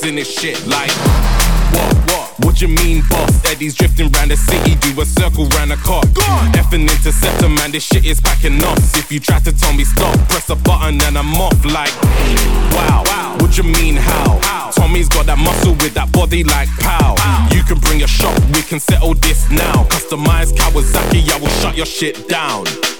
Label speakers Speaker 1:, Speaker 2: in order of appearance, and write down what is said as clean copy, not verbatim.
Speaker 1: in this shit like what you mean, boss? Eddie's drifting round the city, do a circle round the car. Effing interceptor, man, this shit is packing us. If you try to tell me stop, press a button and I'm off like wow. What you mean, how? Tommy's got that muscle with that body like pow. You can bring your shop, we can settle this now. Customized Kawasaki, I will shut your shit down.